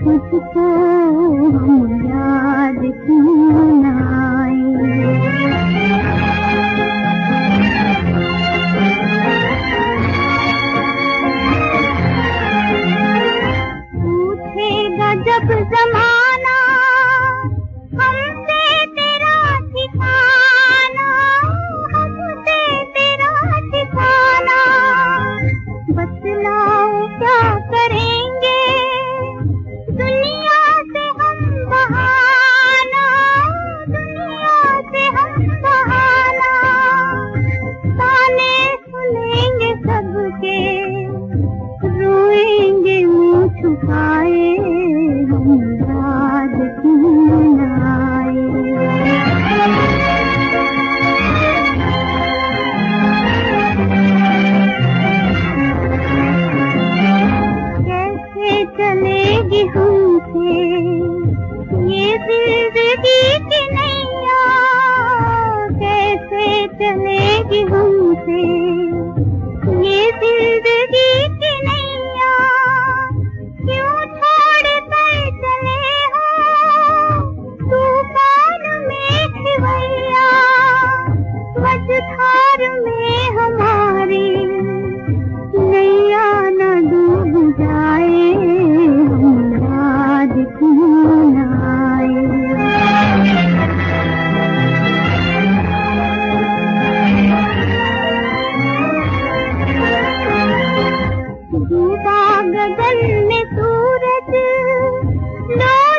तुझको हम याद क्यों न आए। पूछेगा जब ज़माना हमसे तेरा ठिकाना, हमसे तेरा ठिकाना, बतलाओ क्या करेंगे दुनिया से हम बहाना, दुनिया से हम बहाना, ताने सुनेंगे सबके, रोएंगे मुँह छुपाए, हम याद क्यों न आए। कैसे चलेगी हमसे ये जिंदगी की नैया, कैसे चलेगी हमसे ये जिंदगी की नैया, क्यों छोड़ कर चले हो तूफान में खिवैया, मझधार में हमारी नैया न डूब जाए, हम याद क्यों न आए। डूबा गगन में सूरज, लो